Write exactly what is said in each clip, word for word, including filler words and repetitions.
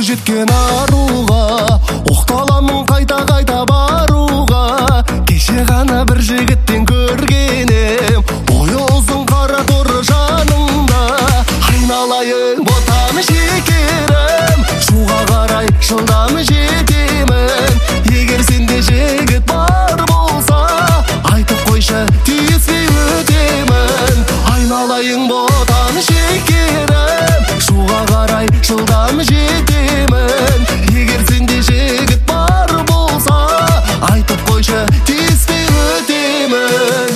бойжеткен аруға, оқталамын қайта-қайта баруға. Кеше ғана бір жігіттен көргенім, бойы ұзын қара торы жаныңда. Айналайын ботам шекерім, шуға қарай жылдам жетемін. Егер сенде жігіт бар болса, айтып қойшы, тиіспей өтемін. Айналайын ботам шекерім, шуға қарай жылдам жетемін. Егер сенде жігіт бар болса, айтып қойшы, тиіспей өтемін.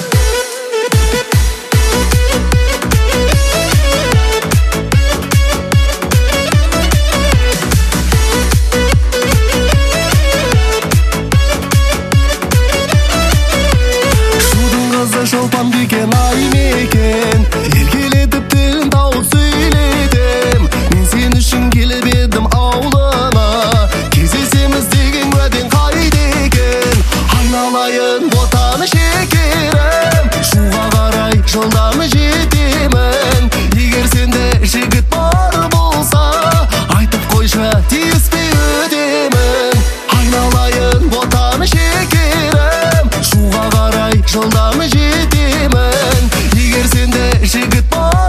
Шолпан бекен ай мекен, еркелетіп тілін тауып сөйледім. Мен сен үшін келіп едім аулына, кездесеміз деген уәдең қайда екен? Айналайын ботам шекерім, шуға қарай жылдам жетемін. Егер сенде жігіт бар болса, айтып қойшы, тиіспей өтемін. Айналайын ботам шекерім, шуға қарай жылдам жетемін. Егер сенде жігіт бар